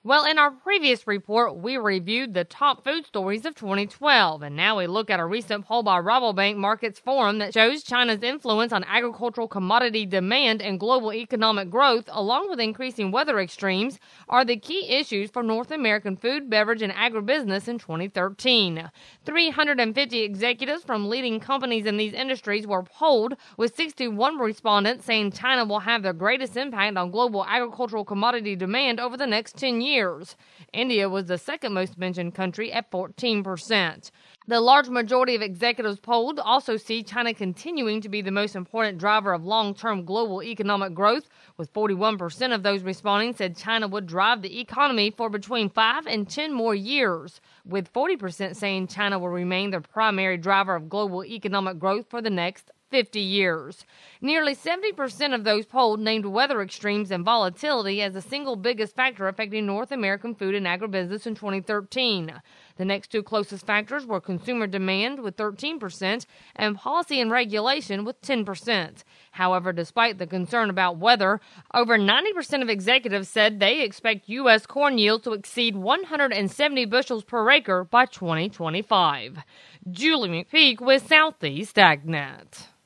Well, in our previous report, we reviewed the top food stories of 2012, and now we look at a recent poll by Rabobank Markets Forum that shows China's influence on agricultural commodity demand and global economic growth, along with increasing weather extremes, are the key issues for North American food, beverage, and agribusiness in 2013. 350 executives from leading companies in these industries were polled, with 61 respondents saying China will have the greatest impact on global agricultural commodity demand over the next 10 years. India was the second most mentioned country at 14%. The large majority of executives polled also see China continuing to be the most important driver of long-term global economic growth, with 41% of those responding said China would drive the economy for between 5 and 10 more years, with 40% saying China will remain the primary driver of global economic growth for the next 50 years. Nearly 70% of those polled named weather extremes and volatility as the single biggest factor affecting North American food and agribusiness in 2013. The next two closest factors were consumer demand with 13% and policy and regulation with 10%. However, despite the concern about weather, over 90% of executives said they expect U.S. corn yields to exceed 170 bushels per acre by 2025. Julie McPeak with Southeast AgNet.